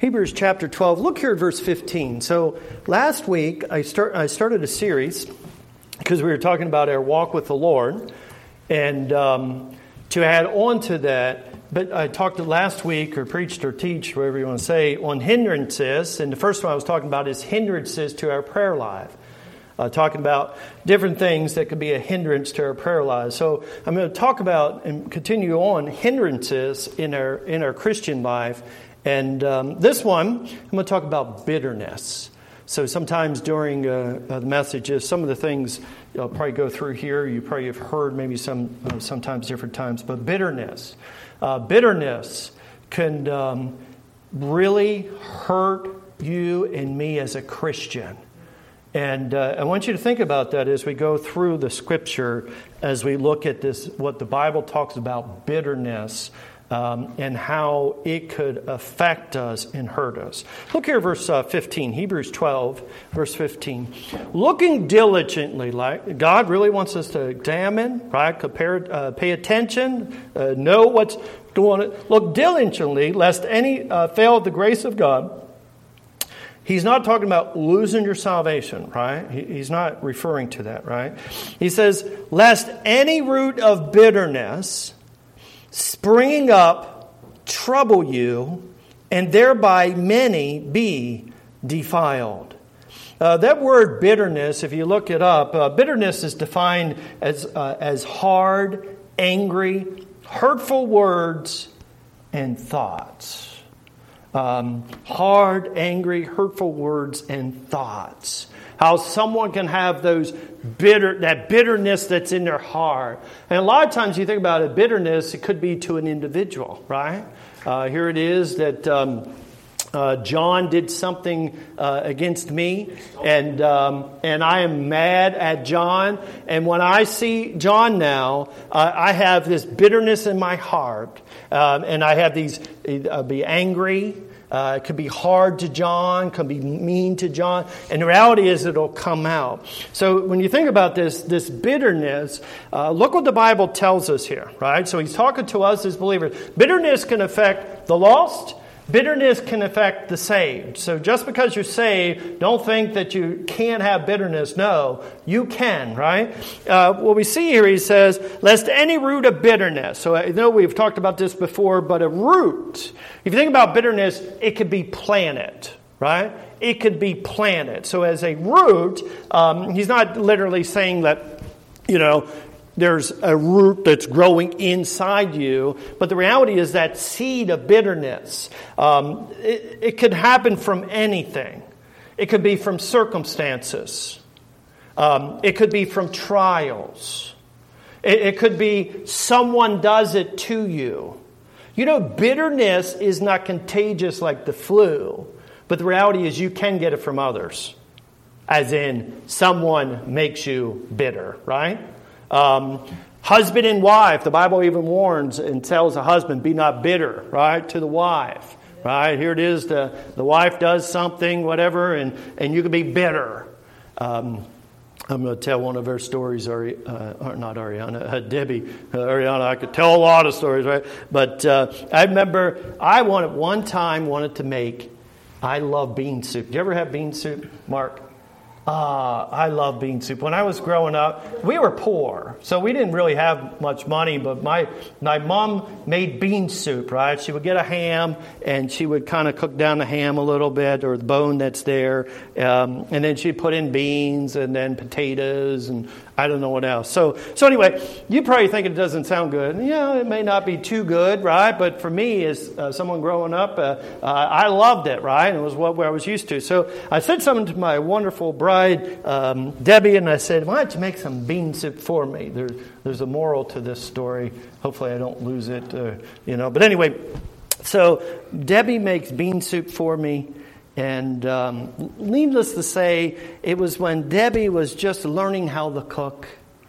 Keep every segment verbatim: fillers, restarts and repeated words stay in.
Hebrews chapter twelve. Look here at verse fifteen. So last week I start I started a series because we were talking about our walk with the Lord, and um, to add on to that, but I talked last week or preached or teach, whatever you want to say, on hindrances. And the first one I was talking about is hindrances to our prayer life. Uh, talking about different things that could be a hindrance to our prayer lives. So I'm going to talk about and continue on hindrances in our in our Christian life. And um, this one, I'm going to talk about bitterness. So sometimes during uh, uh, the messages, some of the things you'll probably go through here, you probably have heard maybe some uh, sometimes different times. But bitterness, uh, bitterness can um, really hurt you and me as a Christian. And uh, I want you to think about that as we go through the Scripture, as we look at this, what the Bible talks about bitterness. Um, and how it could affect us and hurt us. Look here, verse uh, fifteen, Hebrews twelve, verse fifteen. Looking diligently, like God really wants us to examine, right? Compare, uh, pay attention, uh, know what's going on. Look diligently, lest any uh, fail of the grace of God. He's not talking about losing your salvation, right? He, he's not referring to that, right? He says, lest any root of bitterness springing up, trouble you, and thereby many be defiled. Uh, that word bitterness, if you look it up, uh, bitterness is defined as uh, as hard, angry, hurtful words and thoughts. Um, hard, angry, hurtful words and thoughts. How someone can have those bitter, that bitterness that's in their heart. And a lot of times you think about it, bitterness, it could be to an individual, right? Uh, here it is that um, uh, John did something uh, against me, and um, and I am mad at John. And when I see John now, uh, I have this bitterness in my heart, um, and I have these, I'll be angry. Uh, it could be hard to John, could be mean to John. And the reality is it'll come out. So when you think about this, this bitterness, uh, look what the Bible tells us here, right? So he's talking to us as believers. Bitterness can affect the lost. Bitterness can affect the saved. So just because you're saved, don't think that you can't have bitterness. No, you can, right? Uh, what we see here, he says, lest any root of bitterness. So I know we've talked about this before, but a root, if you think about bitterness, it could be planted, right? It could be planted. So as a root, um, he's not literally saying that, you know, there's a root that's growing inside you. But the reality is that seed of bitterness, um, it, it could happen from anything. It could be from circumstances. Um, it could be from trials. It, it could be someone does it to you. You know, bitterness is not contagious like the flu. But the reality is you can get it from others. As in, someone makes you bitter, right? Um, husband and wife, the Bible even warns and tells the husband, be not bitter, right, to the wife, right? Here it is, the, the wife does something, whatever, and, and you can be bitter. Um, I'm going to tell one of her stories, Ari, uh, not Ariana, uh, Debbie, uh, Ariana, I could tell a lot of stories, right? But uh, I remember I wanted, one time wanted to make, I love bean soup. Do you ever have bean soup, Mark? Ah, I love bean soup. When I was growing up, we were poor, so we didn't really have much money, but my my mom made bean soup, right? She would get a ham, and she would kind of cook down the ham a little bit, or the bone that's there, um, and then she'd put in beans, and then potatoes, and I don't know what else. So, so anyway, you probably think it doesn't sound good. Yeah, it may not be too good, right? But for me, as uh, someone growing up, uh, uh, I loved it, right? It was what I was used to. So I said something to my wonderful bride, um, Debbie, and I said, why don't you make some bean soup for me? There, there's a moral to this story. Hopefully I don't lose it, uh, you know. But anyway, so Debbie makes bean soup for me. And um, needless to say, it was when Debbie was just learning how to cook,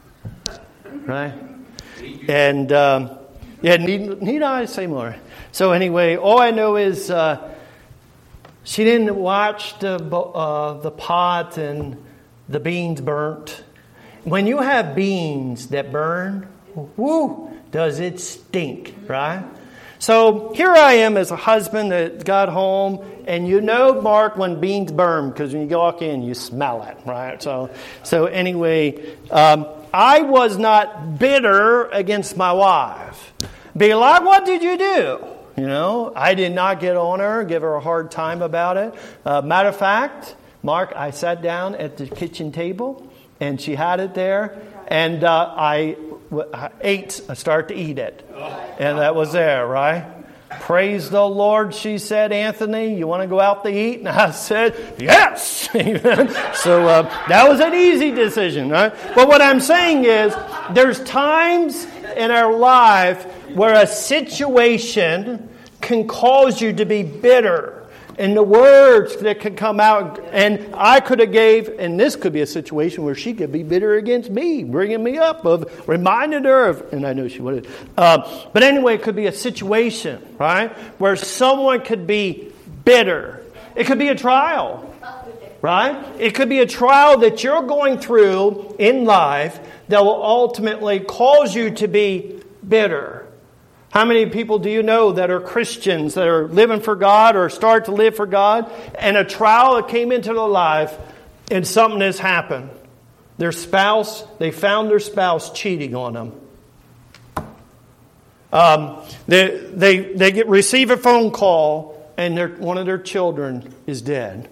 right? And um, yeah, need, need I say more? So anyway, all I know is uh, she didn't watch the uh, the pot and the beans burnt. When you have beans that burn, whoo, does it stink, right? So here I am as a husband that got home, and you know, Mark, when beans burn, because when you walk in, you smell it, right? So, so anyway, um, I was not bitter against my wife. Be like, what did you do? You know, I did not get on her, give her a hard time about it. Uh, matter of fact, Mark, I sat down at the kitchen table, and she had it there, and uh, I, I ate, I started to eat it. And that was there, right? Praise the Lord, she said, Anthony, you want to go out to eat? And I said, yes! So uh, that was an easy decision, right? But what I'm saying is, there's times in our life where a situation can cause you to be bitter. And the words that could come out, and I could have gave, and this could be a situation where she could be bitter against me, bringing me up, of reminded her of, and I know she would have. Uh, but anyway, it could be a situation, right, where someone could be bitter. It could be a trial, right? It could be a trial that you're going through in life that will ultimately cause you to be bitter. How many people do you know that are Christians, that are living for God or start to live for God, and a trial that came into their life and something has happened? Their spouse, they found their spouse cheating on them. Um, they they they get receive a phone call and their, one of their children is dead.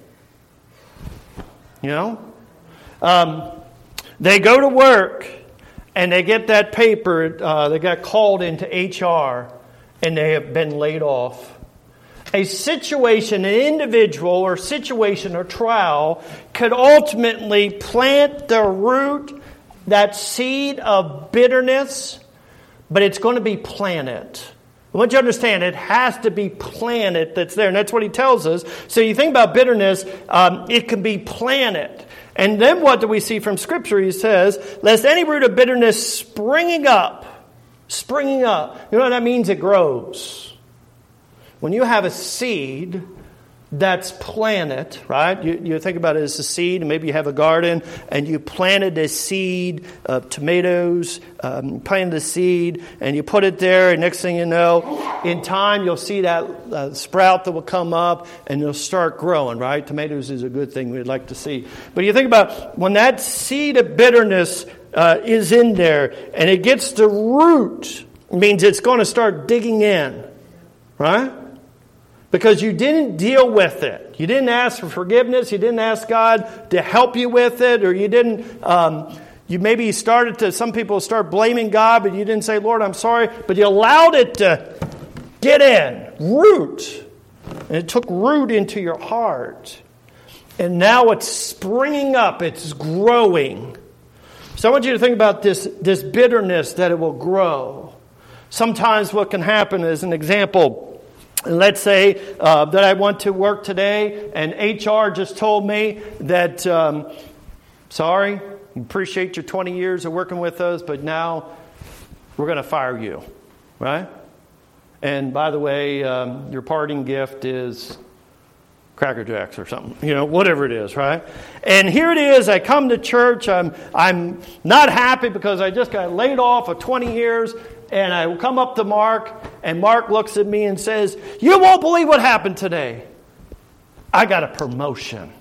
You know? Um, they go to work. And they get that paper, uh, they got called into H R, and they have been laid off. A situation, an individual or situation or trial could ultimately plant the root, that seed of bitterness, but it's going to be planted. I want you to understand, it has to be planted that's there. And that's what he tells us. So you think about bitterness, um, it can be planted. And then what do we see from Scripture? He says, lest any root of bitterness springing up, springing up. You know what that means? It grows. When you have a seed that's planted, right? You, you think about it as a seed, and maybe you have a garden, and you planted a seed of tomatoes, um, planted a seed, and you put it there, and next thing you know, in time you'll see that uh, sprout that will come up, and it'll start growing, right? Tomatoes is a good thing we'd like to see. But you think about when that seed of bitterness uh, is in there, and it gets the root, it means it's going to start digging in, right? Because you didn't deal with it. You didn't ask for forgiveness. You didn't ask God to help you with it. Or you didn't, um, you maybe started to, some people start blaming God, but you didn't say, Lord, I'm sorry. But you allowed it to get in, root. And it took root into your heart. And now it's springing up. It's growing. So I want you to think about this, this bitterness that it will grow. Sometimes what can happen is, an example, let's say uh, that I went to work today and H R just told me that, um, sorry, appreciate your twenty years of working with us, but now we're going to fire you, right? And by the way, um, your parting gift is Cracker Jacks or something, you know, whatever it is, right? And here it is, I come to church, I'm I'm not happy because I just got laid off of twenty years. And I come up to Mark, and Mark looks at me and says, you won't believe what happened today. I got a promotion.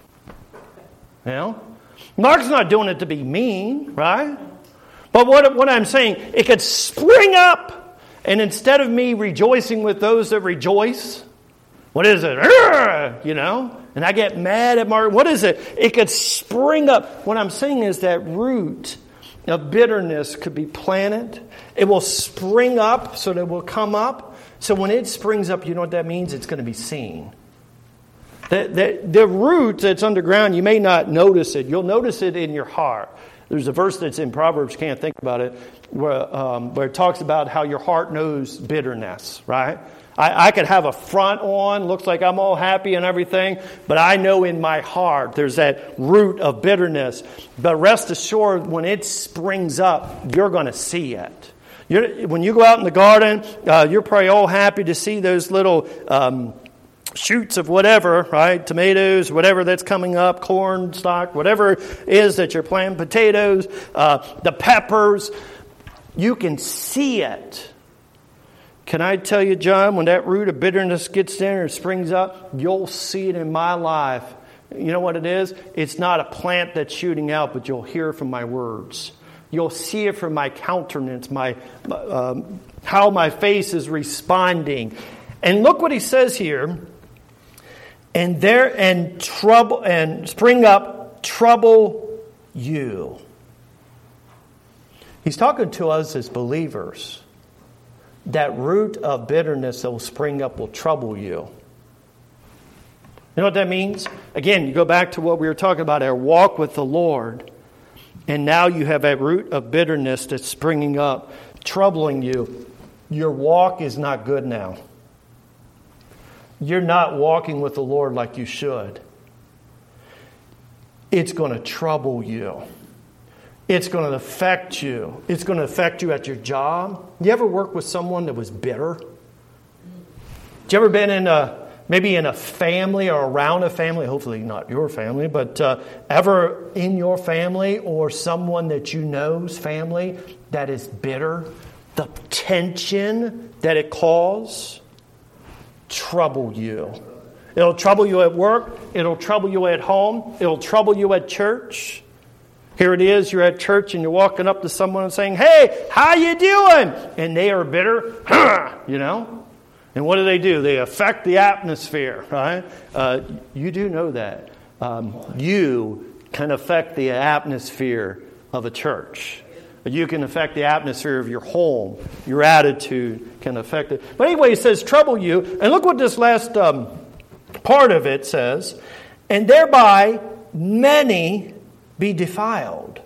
You know? Mark's not doing it to be mean, right? But what, what I'm saying, it could spring up, and instead of me rejoicing with those that rejoice, what is it? Urgh! You know? And I get mad at Mark. What is it? It could spring up. What I'm saying is that root of bitterness could be planted. It will spring up, so that it will come up. So when it springs up, you know what that means? It's going to be seen. The, the, the root that's underground, you may not notice it. You'll notice it in your heart. There's a verse that's in Proverbs, can't think about it, where, um, where it talks about how your heart knows bitterness, right? I, I could have a front on, looks like I'm all happy and everything, but I know in my heart there's that root of bitterness. But rest assured, when it springs up, you're going to see it. You're, when you go out in the garden, uh, you're probably all happy to see those little um, shoots of whatever, right? Tomatoes, whatever that's coming up, corn stalk, whatever it is that you're planting, potatoes, uh, the peppers. You can see it. Can I tell you, John, when that root of bitterness gets there and springs up, you'll see it in my life. You know what it is? It's not a plant that's shooting out, but you'll hear from my words. You'll see it from my countenance, my um, how my face is responding. And look what he says here. And there and trouble and spring up trouble you. He's talking to us as believers. That root of bitterness that will spring up will trouble you. You know what that means? Again, you go back to what we were talking about, our walk with the Lord. And now you have a root of bitterness that's springing up, troubling you. Your walk is not good now. You're not walking with the Lord like you should. It's going to trouble you. It's going to affect you. It's going to affect you at your job. You ever work with someone that was bitter? Did you ever been in a, maybe in a family or around a family, hopefully not your family, but uh, ever in your family or someone that you know's family that is bitter? The tension that it causes trouble you. It'll trouble you at work. It'll trouble you at home. It'll trouble you at church. Here it is, you're at church and you're walking up to someone and saying, "Hey, how you doing?" And they are bitter, you know. And what do they do? They affect the atmosphere, right? Uh, you do know that. Um, you can affect the atmosphere of a church. You can affect the atmosphere of your home. Your attitude can affect it. But anyway, it says, trouble you. And look what this last um, part of it says. And thereby many be defiled.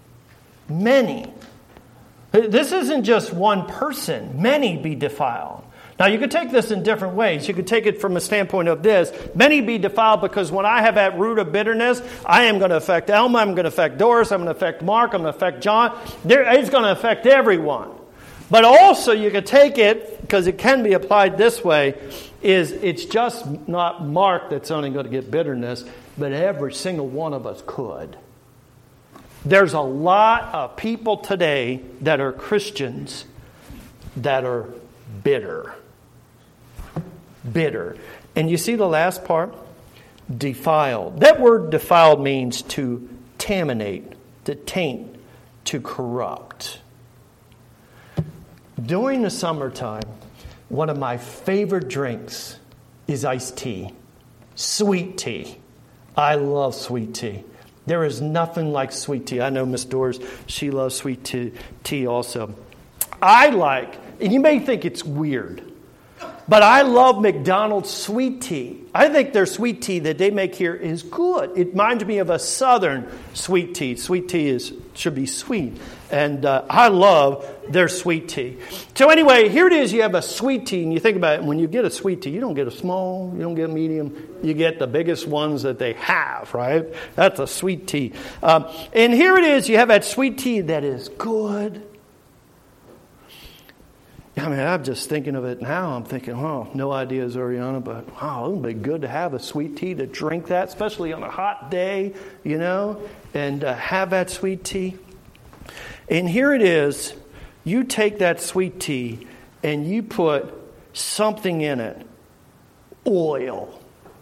Many. This isn't just one person. Many be defiled. Now, you could take this in different ways. You could take it from a standpoint of this. Many be defiled because when I have that root of bitterness, I am going to affect Elma, I'm going to affect Doris, I'm going to affect Mark, I'm going to affect John. It's going to affect everyone. But also, you could take it, because it can be applied this way, is it's just not Mark that's only going to get bitterness, but every single one of us could. There's a lot of people today that are Christians that are bitter. Bitter. And you see the last part? Defiled. That word defiled means to contaminate, to taint, to corrupt. During the summertime, one of my favorite drinks is iced tea. Sweet tea. I love sweet tea. There is nothing like sweet tea. I know Miss Doris, she loves sweet tea, tea also. I like, and you may think it's weird, but I love McDonald's sweet tea. I think their sweet tea that they make here is good. It reminds me of a southern sweet tea. Sweet tea is should be sweet. And uh, I love their sweet tea. So anyway, here it is. You have a sweet tea, and you think about it. When you get a sweet tea, you don't get a small, you don't get a medium. You get the biggest ones that they have, right? That's a sweet tea. Um, and here it is. You have that sweet tea that is good. I mean, I'm just thinking of it now. I'm thinking, oh, no ideas, Oriana, but wow, it would be good to have a sweet tea, to drink that, especially on a hot day, you know, and uh, have that sweet tea. And here it is. You take that sweet tea and you put something in it. Oil.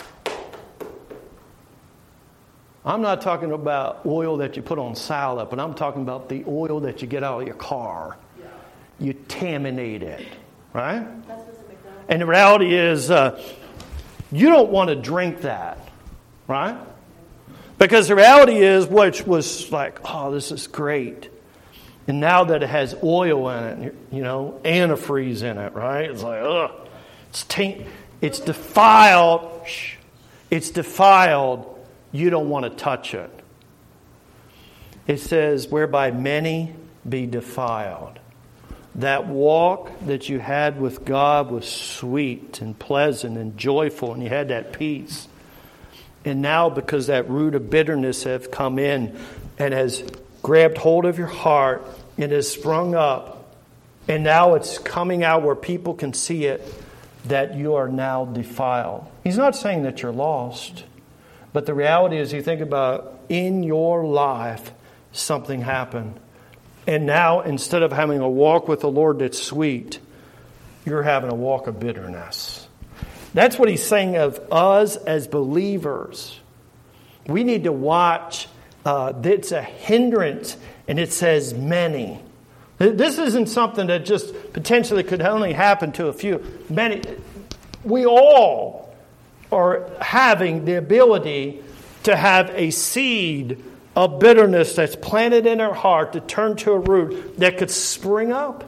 I'm not talking about oil that you put on salad, but I'm talking about the oil that you get out of your car. You contaminate it, right? And the reality is, uh, you don't want to drink that, right? Because the reality is, which was like, oh, this is great. And now that it has oil in it, you know, antifreeze in it, right? It's like, ugh. It's, taint, it's defiled. Shh. It's defiled. You don't want to touch it. It says, whereby many be defiled. That walk that you had with God was sweet and pleasant and joyful, and you had that peace. And now, because that root of bitterness has come in and has grabbed hold of your heart and has sprung up, and now it's coming out where people can see it, that you are now defiled. He's not saying that you're lost, but the reality is, you think about in your life, something happened. And now, instead of having a walk with the Lord that's sweet, you're having a walk of bitterness. That's what he's saying of us as believers. We need to watch. Uh, it's a hindrance, and it says many. This isn't something that just potentially could only happen to a few. Many. We all are having the ability to have a seed of bitterness that's planted in our heart to turn to a root that could spring up.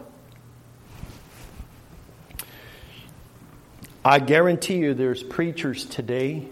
I guarantee you there's preachers today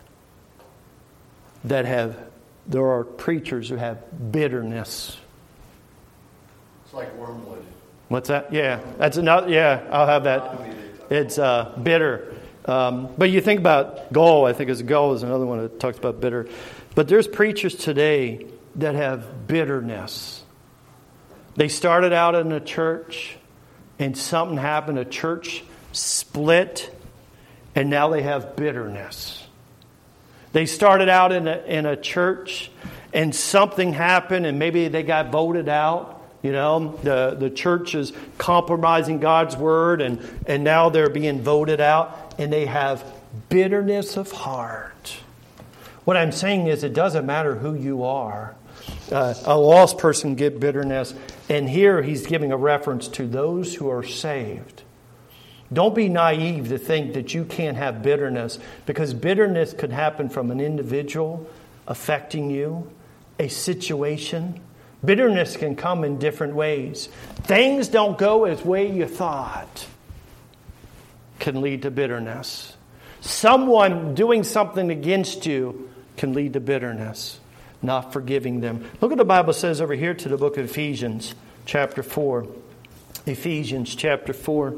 that have, there are preachers who have bitterness. It's like wormwood. What's that? Yeah, that's another, yeah, I'll have that. It's uh, bitter. Um, but you think about gall, I think it's gall is another one that talks about bitter. But there's preachers today that have bitterness. They started out in a church and something happened, a church split, and now they have bitterness. They started out in a, in a church and something happened and maybe they got voted out. You know, the, the church is compromising God's word and, and now they're being voted out and they have bitterness of heart. What I'm saying is it doesn't matter who you are. Uh, a lost person can get bitterness. And here he's giving a reference to those who are saved. Don't be naive to think that you can't have bitterness, because bitterness could happen from an individual affecting you, a situation. Bitterness can come in different ways. Things don't go as way you thought can lead to bitterness. Someone doing something against you can lead to bitterness, not forgiving them. Look what the Bible says over here to the book of Ephesians, chapter four. Ephesians, chapter four.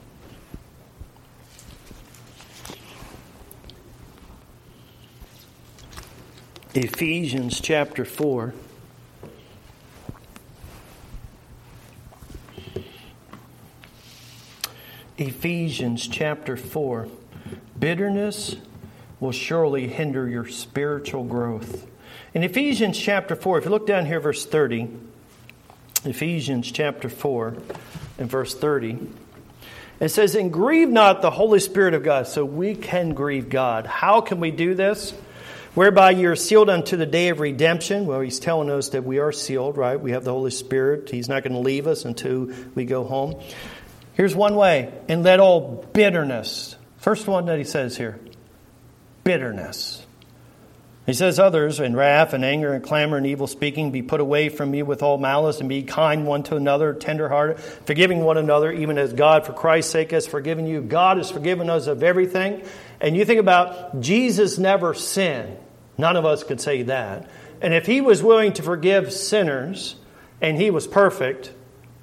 Ephesians, chapter four. Ephesians, chapter four. Bitterness will surely hinder your spiritual growth. In Ephesians chapter four, if you look down here, verse thirty, Ephesians chapter four and verse thirty, it says, "And grieve not the Holy Spirit of God." So we can grieve God. How can we do this? "Whereby you are sealed unto the day of redemption." Well, he's telling us that we are sealed, right? We have the Holy Spirit. He's not going to leave us until we go home. Here's one way. "And let all bitterness." First one that he says here. Bitterness. He says others, "and wrath and anger and clamor and evil speaking be put away from you with all malice, and be kind one to another, tenderhearted, forgiving one another, even as God for Christ's sake has forgiven you." God has forgiven us of everything. And you think about Jesus never sinned. None of us could say that. And if he was willing to forgive sinners and he was perfect,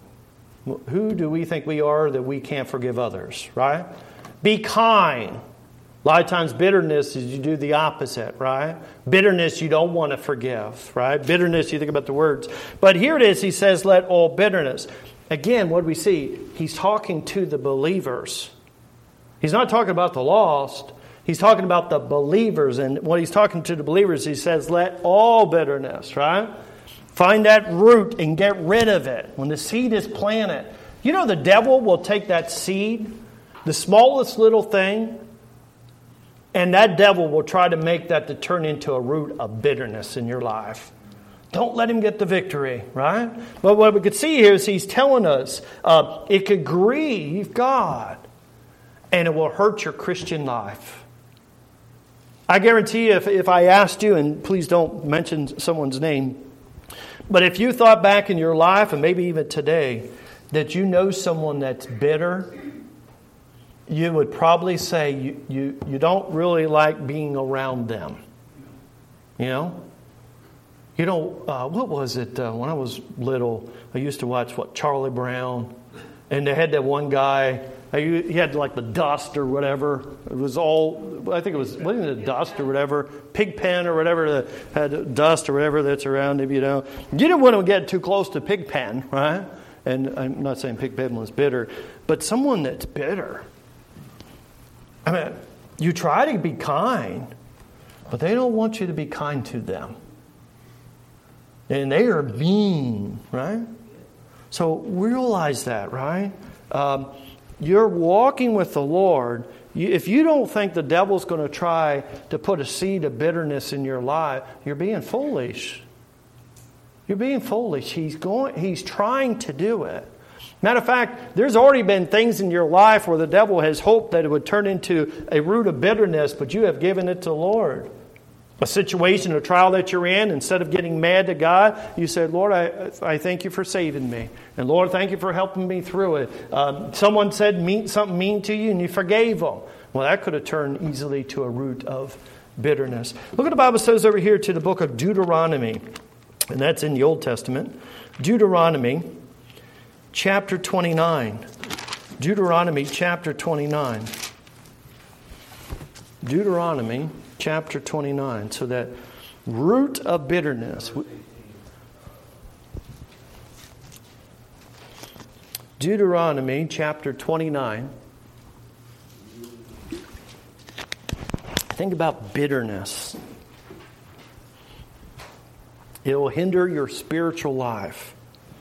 who do we think we are that we can't forgive others, right? Be kind. A lot of times bitterness is you do the opposite, right? Bitterness you don't want to forgive, right? Bitterness, you think about the words. But here it is, he says, let all bitterness. Again, what do we see? He's talking to the believers. He's not talking about the lost. He's talking about the believers. And when he's talking to the believers, he says, let all bitterness, right? Find that root and get rid of it. When the seed is planted. You know the devil will take that seed, the smallest little thing, and that devil will try to make that to turn into a root of bitterness in your life. Don't let him get the victory, right? But what we could see here is he's telling us uh, it could grieve God and it will hurt your Christian life. I guarantee you, if, if I asked you, and please don't mention someone's name, but if you thought back in your life, and maybe even today, that you know someone that's bitter, you would probably say you, you, you don't really like being around them. You know? You know, uh, what was it? Uh, when I was little, I used to watch, what, Charlie Brown. And they had that one guy, he had like the dust or whatever. It was all, I think it was, wasn't it dust or whatever? Pigpen or whatever, that had dust or whatever that's around him, you know. You didn't want to get too close to Pigpen, right? And I'm not saying Pigpen was bitter, but someone that's bitter. I mean, you try to be kind, but they don't want you to be kind to them. And they are mean, right? So realize that, right? Um, you're walking with the Lord, you, if you don't think the devil's going to try to put a seed of bitterness in your life, you're being foolish. You're being foolish. He's going. He's trying to do it. Matter of fact, there's already been things in your life where the devil has hoped that it would turn into a root of bitterness, but you have given it to the Lord. A situation, a trial that you're in, instead of getting mad to God, you said, Lord, I, I thank you for saving me. And Lord, thank you for helping me through it. Um, someone said mean, something mean to you and you forgave them. Well, that could have turned easily to a root of bitterness. Look what the Bible says over here to the book of Deuteronomy. And that's in the Old Testament. Deuteronomy chapter twenty-nine. Deuteronomy chapter twenty-nine. Deuteronomy chapter twenty-nine. So that root of bitterness. Deuteronomy chapter twenty-nine. Think about bitterness. It will hinder your spiritual life.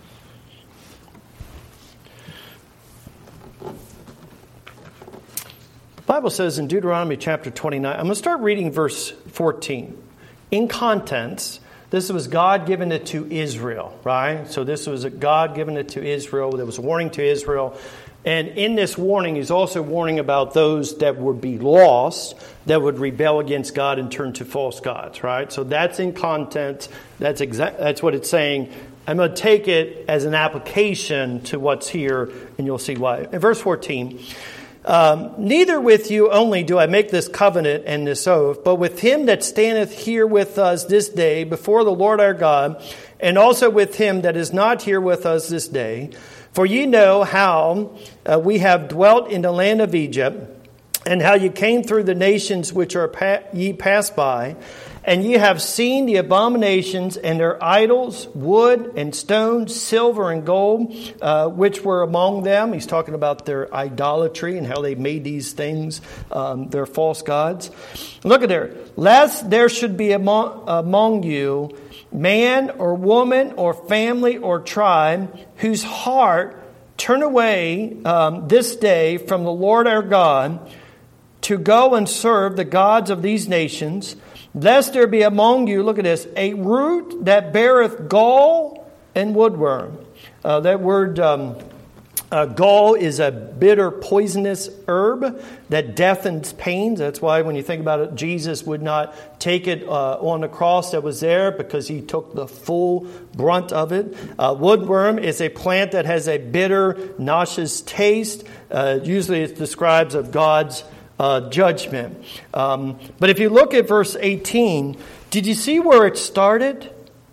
The Bible says in Deuteronomy chapter twenty-nine, I'm going to start reading verse fourteen. In contents, this was God giving it to Israel, right? So this was a God giving it to Israel. There was a warning to Israel. And in this warning, he's also warning about those that would be lost, that would rebel against God and turn to false gods, right? So that's in content. That's exact. That's what it's saying. I'm going to take it as an application to what's here, and you'll see why. In verse fourteen, um, neither with you only do I make this covenant and this oath, but with him that standeth here with us this day before the Lord our God, and also with him that is not here with us this day. For ye know how uh, we have dwelt in the land of Egypt, and how ye came through the nations which are pa- ye passed by, and ye have seen the abominations and their idols, wood and stone, silver and gold, uh, which were among them. He's talking about their idolatry and how they made these things um, their false gods. Look at there. Lest there should be among, among you man or woman or family or tribe whose heart turn away um, this day from the Lord our God to go and serve the gods of these nations, lest there be among you, look at this, a root that beareth gall and woodworm. Uh, that word um, uh, gall is a bitter, poisonous herb that deafens pains. That's why when you think about it, Jesus would not take it uh, on the cross that was there because he took the full brunt of it. Uh, woodworm is a plant that has a bitter, nauseous taste. Uh, usually it describes of God's uh, judgment. Um, but if you look at verse eighteen, did you see where it started?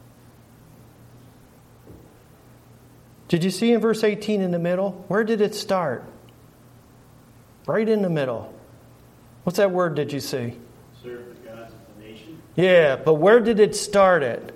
Did you see in verse eighteen in the middle? Where did it start? Right in the middle. What's that word did you see? Serve the gods of the nation. Yeah, but where did it start at?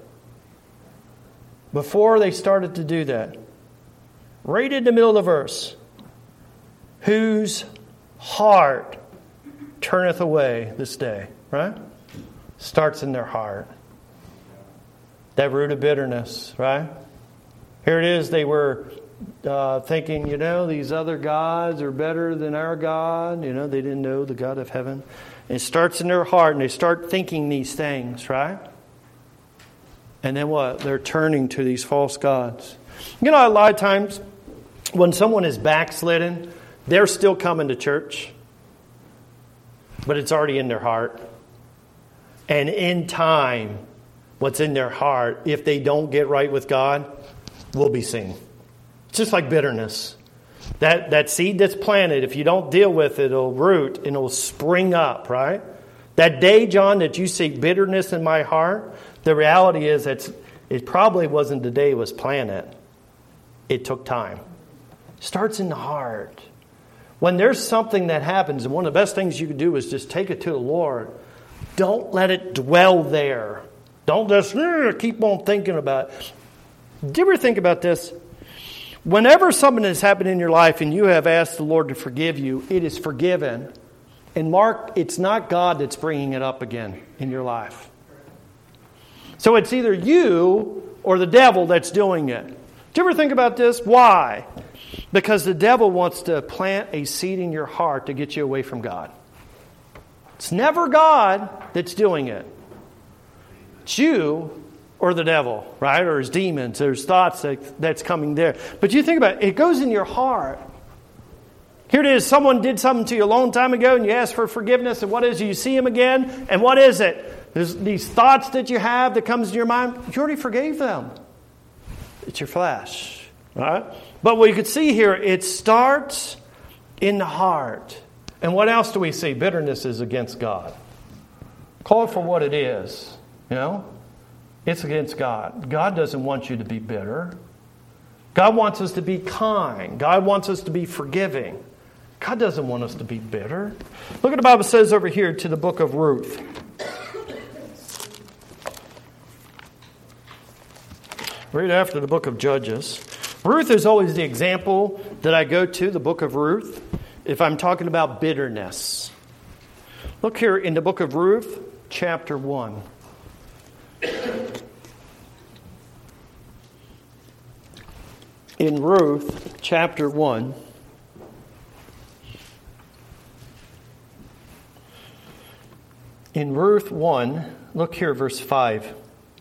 Before they started to do that. Right in the middle of the verse. Whose heart turneth away this day, right? Starts in their heart. That root of bitterness, right? Here it is, they were uh, thinking, you know, these other gods are better than our God. You know, they didn't know the God of heaven. And it starts in their heart, and they start thinking these things, right? And then what? They're turning to these false gods. You know, a lot of times when someone is backslidden, they're still coming to church, but it's already in their heart. And in time, what's in their heart, if they don't get right with God, will be seen. It's just like bitterness. That that seed that's planted, if you don't deal with it, it'll root and it'll spring up, right? That day, John, that you see bitterness in my heart, the reality is that it probably wasn't the day it was planted. It took time. It starts in the heart. When there's something that happens, and one of the best things you can do is just take it to the Lord. Don't let it dwell there. Don't just keep on thinking about it. Do you ever think about this? Whenever something has happened in your life and you have asked the Lord to forgive you, it is forgiven. And Mark, it's not God that's bringing it up again in your life. So it's either you or the devil that's doing it. Do you ever think about this? Why? Because the devil wants to plant a seed in your heart to get you away from God. It's never God that's doing it. It's you or the devil, right? Or his demons, there's thoughts that, that's coming there. But you think about it, it goes in your heart. Here it is, someone did something to you a long time ago and you ask for forgiveness, and what is it? You see him again, and what is it? There's these thoughts that you have that comes to your mind. You already forgave them. It's your flesh, right? But what you can see here, it starts in the heart. And what else do we see? Bitterness is against God. Call it for what it is, you know? It's against God. God doesn't want you to be bitter. God wants us to be kind. God wants us to be forgiving. God doesn't want us to be bitter. Look what the Bible says over here to the book of Ruth. Right after the book of Judges. Ruth is always the example that I go to, the book of Ruth, if I'm talking about bitterness. Look here in the book of Ruth, chapter one. In Ruth, chapter one, in Ruth one, look here, verse five.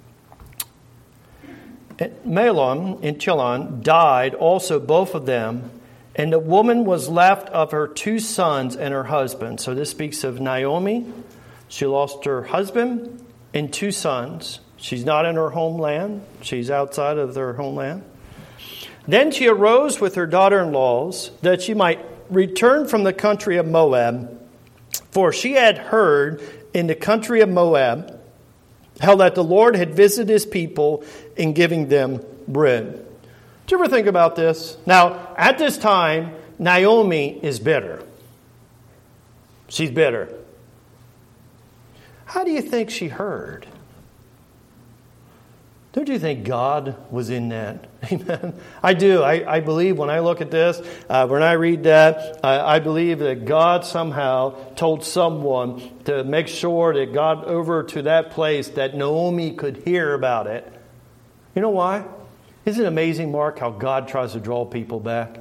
Mahlon and Chilion died also, both of them, and the woman was left of her two sons and her husband. So this speaks of Naomi. She lost her husband and two sons. She's not in her homeland. She's outside of their homeland. Then she arose with her daughter-in-laws that she might return from the country of Moab, for she had heard in the country of Moab how that the Lord had visited his people in giving them bread. Do you ever think about this? Now, at this time, Naomi is bitter. She's bitter. How do you think she heard? Don't you think God was in that? Amen. I do. I, I believe when I look at this, uh, when I read that, uh, I believe that God somehow told someone to make sure that God over to that place that Naomi could hear about it. You know why? Isn't it amazing, Mark, how God tries to draw people back?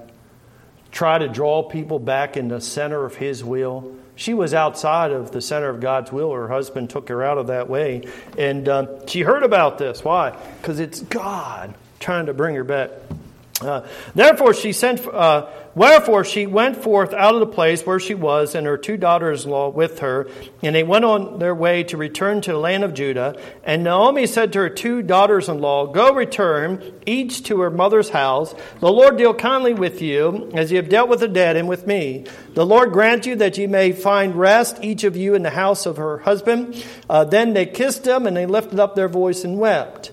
Try to draw people back in the center of his will. She was outside of the center of God's will. Her husband took her out of that way. And uh, she heard about this. Why? Because it's God trying to bring her back. Uh, therefore she sent. Uh, wherefore she went forth out of the place where she was, and her two daughters-in-law with her, and they went on their way to return to the land of Judah. And Naomi said to her two daughters-in-law, "Go return, each to her mother's house. The Lord deal kindly with you, as ye have dealt with the dead and with me. The Lord grant you that ye may find rest, each of you in the house of her husband." Uh, then they kissed him, and they lifted up their voice and wept.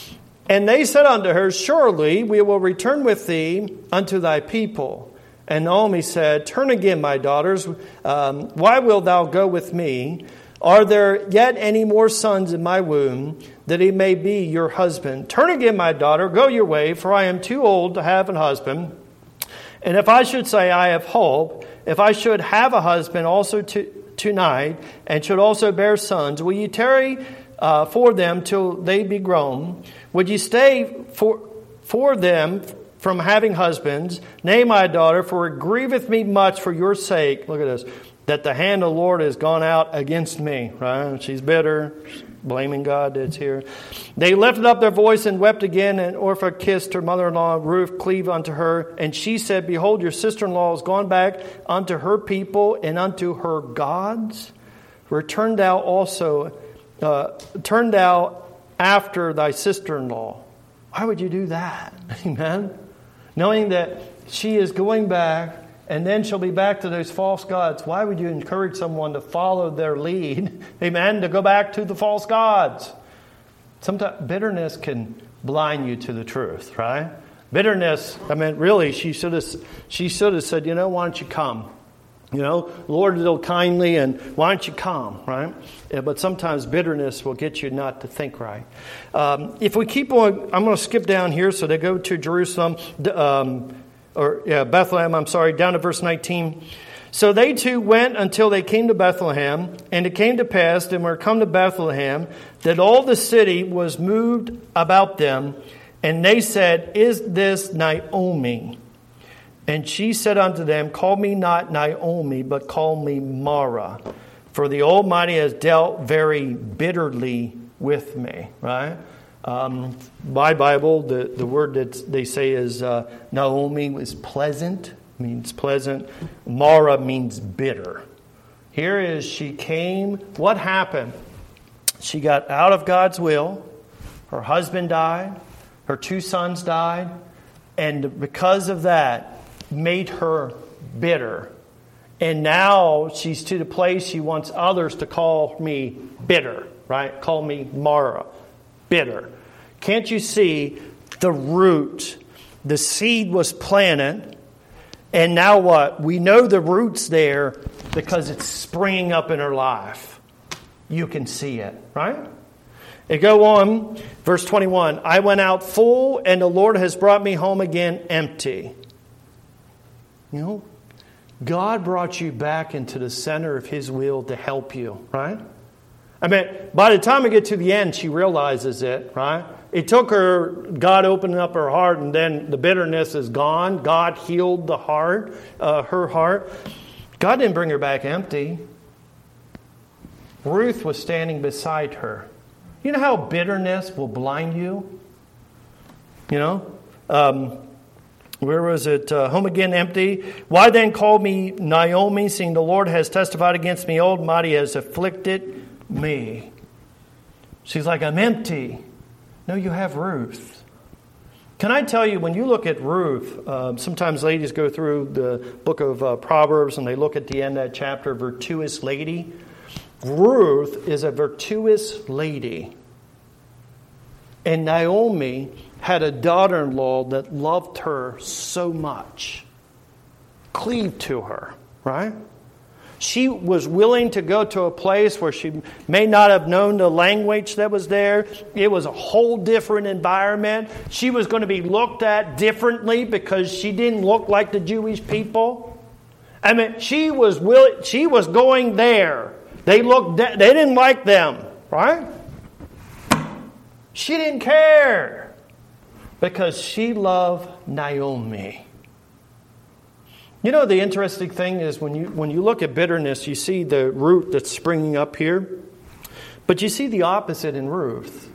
And they said unto her, "Surely we will return with thee unto thy people." And Naomi said, "Turn again, my daughters. Um, why wilt thou go with me? Are there yet any more sons in my womb, that he may be your husband? Turn again, my daughter, go your way, for I am too old to have an husband. And if I should say I have hope, if I should have a husband also to, tonight, and should also bear sons, will ye tarry uh, for them till they be grown? Would ye stay for for them from having husbands? Nay, my daughter, for it grieveth me much for your sake." Look at this. "That the hand of the Lord has gone out against me." Right? She's bitter, blaming God that's here. They lifted up their voice and wept again, and Orpah kissed her mother-in-law, Ruth cleaved unto her. And she said, "Behold, your sister-in-law is gone back unto her people and unto her gods. Return thou also, uh, turn thou after thy sister-in-law." Why would you do that? Amen. Knowing that she is going back and then she'll be back to those false gods. Why would you encourage someone to follow their lead? Amen. To go back to the false gods. Sometimes bitterness can blind you to the truth, right? Bitterness, I mean, really, she should have, she should have said, you know, why don't you come? You know, Lord, deal kindly, and why don't you come, right? Yeah, but sometimes bitterness will get you not to think right. Um, if we keep on, I'm going to skip down here. So they go to Jerusalem, um, or yeah, Bethlehem, I'm sorry, down to verse nineteen. "So they two went until they came to Bethlehem, and it came to pass, and were come to Bethlehem, that all the city was moved about them, And they said, Is this Naomi? And she said unto them, Call me not Naomi, but call me Mara. For the Almighty has dealt very bitterly with me. Right? Um, my Bible, the, the word that they say is uh, Naomi is pleasant, means pleasant. Mara means bitter. Here is she came. What happened? She got out of God's will. Her husband died. Her two sons died. And because of that, made her bitter. And now she's to the place she wants others to call me bitter, right? Call me Mara, bitter. Can't you see the root? The seed was planted. And now what? We know the root's there because it's springing up in her life. You can see it, right? It go on, verse twenty-one. I went out full, and the Lord has brought me home again empty. You know, God brought you back into the center of His will to help you, right? I mean, by the time we get to the end, she realizes it, right? It took her, God opening up her heart, and then the bitterness is gone. God healed the heart, uh, her heart. God didn't bring her back empty. Ruth was standing beside her. You know how bitterness will blind you? You know? Um, where was it? Uh, home again empty. Why then call me Naomi, seeing the Lord has testified against me, Almighty has afflicted me. She's like, I'm empty. No, you have Ruth. Can I tell you, when you look at Ruth, uh, sometimes ladies go through the book of uh, Proverbs and they look at the end of that chapter, virtuous lady. Ruth is a virtuous lady. And Naomi had a daughter-in-law that loved her so much. Cleaved to her, right? She was willing to go to a place where she may not have known the language that was there. It was a whole different environment. She was going to be looked at differently because she didn't look like the Jewish people. I mean, she was willing, she was going there. They looked, they didn't like them, right? She didn't care because she loved Naomi. You know, the interesting thing is when you when you look at bitterness, you see the root that's springing up here. But you see the opposite in Ruth.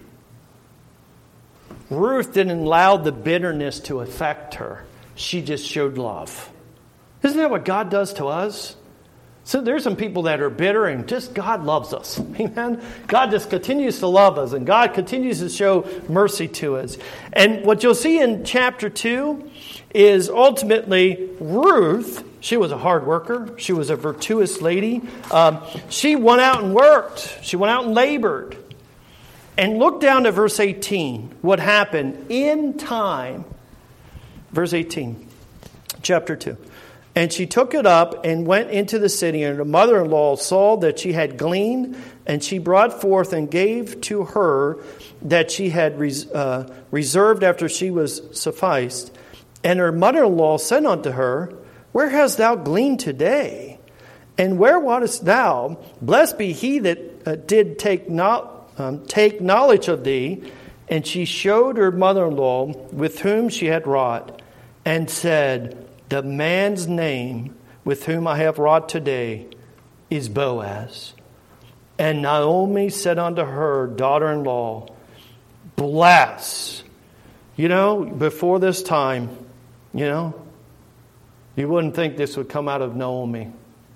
Ruth didn't allow the bitterness to affect her. She just showed love. Isn't that what God does to us? So there's some people that are bitter and just God loves us. Amen. God just continues to love us and God continues to show mercy to us. And what you'll see in chapter two is ultimately Ruth. She was a hard worker. She was a virtuous lady. Um, she went out and worked. She went out and labored. And look down to verse eighteen. What happened in time. Verse eighteen. Chapter two. And she took it up and went into the city, and her mother-in-law saw that she had gleaned, and she brought forth and gave to her that she had res- uh, reserved after she was sufficed. And her mother-in-law said unto her, Where hast thou gleaned today? And where wast thou? Blessed be he that uh, did take, no- um, take knowledge of thee. And she showed her mother-in-law with whom she had wrought, and said, The man's name with whom I have wrought today is Boaz. And Naomi said unto her daughter-in-law, Bless. You know, before this time, you know, you wouldn't think this would come out of Naomi.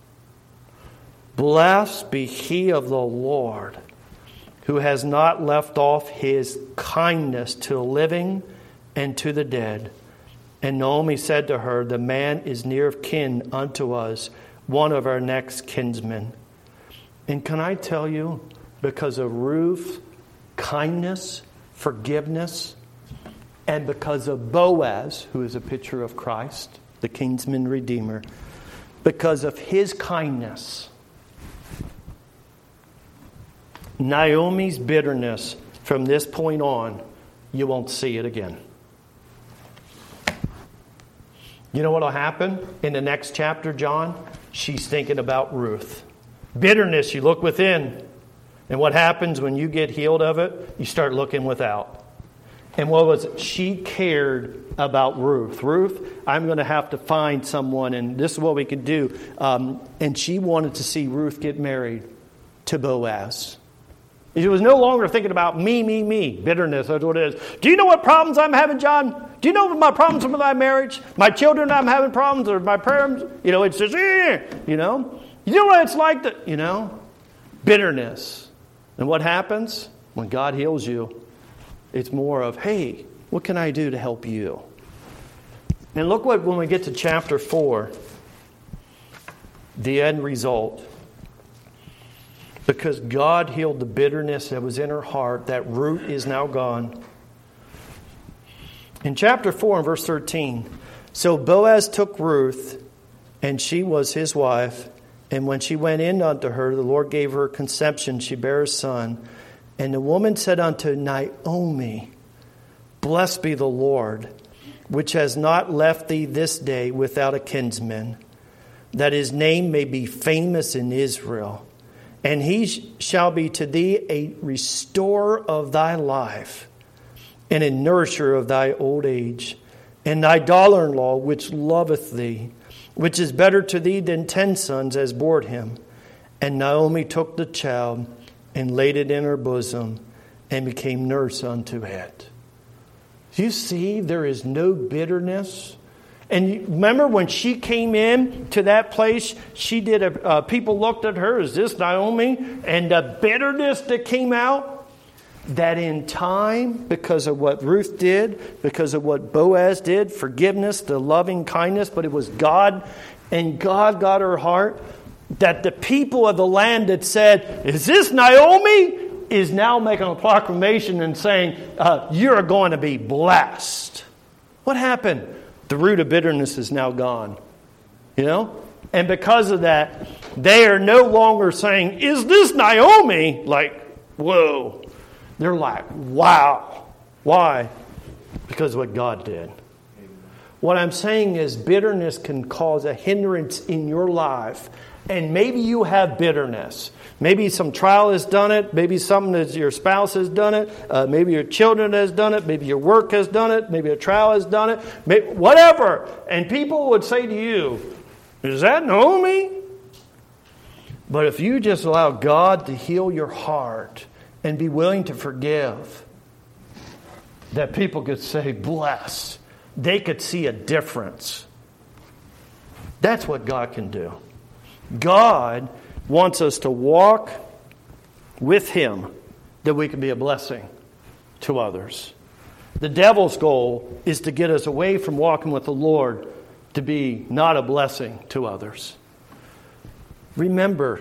Blessed be he of the Lord, who has not left off his kindness to the living and to the dead. And Naomi said to her, The man is near of kin unto us, one of our next kinsmen. And can I tell you, because of Ruth's kindness, forgiveness, and because of Boaz, who is a picture of Christ, the kinsman redeemer, because of his kindness, Naomi's bitterness from this point on, you won't see it again. You know what will happen in the next chapter, John? She's thinking about Ruth. Bitterness, you look within. And what happens when you get healed of it? You start looking without. And what was it? She cared about Ruth. Ruth, I'm going to have to find someone, and this is what we could do. Um, and she wanted to see Ruth get married to Boaz. She was no longer thinking about me, me, me. Bitterness, that's what it is. Do you know what problems I'm having, John? Do you know my problems with my marriage? My children, I'm having problems, or my parents? You know, it's just, eh, you know. You know what it's like to, you know, bitterness. And what happens when God heals you? It's more of, hey, what can I do to help you? And look what, when we get to chapter four, the end result. Because God healed the bitterness that was in her heart, that root is now gone. In chapter four and verse thirteen, so Boaz took Ruth, and she was his wife. And when she went in unto her, the Lord gave her conception. She bare a son. And the woman said unto Naomi, Blessed be the Lord, which has not left thee this day without a kinsman, that his name may be famous in Israel. And he shall be to thee a restorer of thy life, and a nourisher of thy old age. And thy daughter-in-law, which loveth thee, which is better to thee than ten sons, as bored him. And Naomi took the child, and laid it in her bosom, and became nurse unto it. You see, there is no bitterness. And you remember when she came in to that place, she did a, uh, people looked at her, is this Naomi? And the bitterness that came out, that in time, because of what Ruth did, because of what Boaz did, forgiveness, the loving kindness, but it was God, and God got her heart, that the people of the land that said, is this Naomi? Is now making a proclamation and saying, uh, you're going to be blessed. What happened? The root of bitterness is now gone. You know? And because of that, they are no longer saying, is this Naomi? Like, whoa. They're like, wow. Why? Because of what God did. What I'm saying is bitterness can cause a hindrance in your life. And maybe you have bitterness. Maybe some trial has done it. Maybe something that your spouse has done it. Uh, maybe your children has done it. Maybe your work has done it. Maybe a trial has done it. Maybe, whatever. And people would say to you, is that Naomi? But if you just allow God to heal your heart and be willing to forgive, that people could say, bless. They could see a difference. That's what God can do. God wants us to walk with Him that we can be a blessing to others. The devil's goal is to get us away from walking with the Lord to be not a blessing to others. Remember,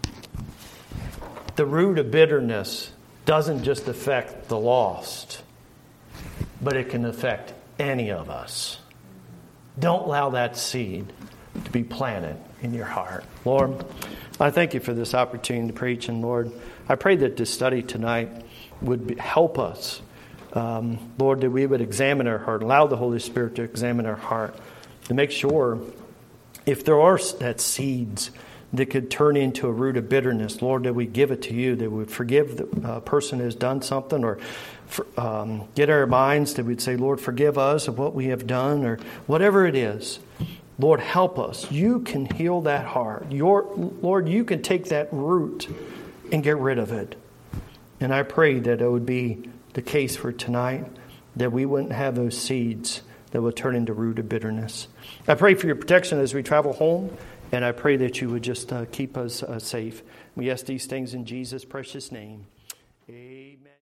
the root of bitterness doesn't just affect the lost, but it can affect any of us. Don't allow that seed to be planted in your heart. Lord, I thank you for this opportunity to preach. And Lord, I pray that this study tonight would be, help us. Um, Lord, that we would examine our heart, allow the Holy Spirit to examine our heart, to make sure if there are that seeds that could turn into a root of bitterness, Lord, that we give it to you, that we forgive the uh, person who has done something, or for, um, get our minds that we'd say, Lord, forgive us of what we have done, or whatever it is. Lord, help us. You can heal that heart. Your, Lord, you can take that root and get rid of it. And I pray that it would be the case for tonight, that we wouldn't have those seeds that would turn into root of bitterness. I pray for your protection as we travel home, and I pray that you would just uh, keep us uh, safe. We ask these things in Jesus' precious name. Amen.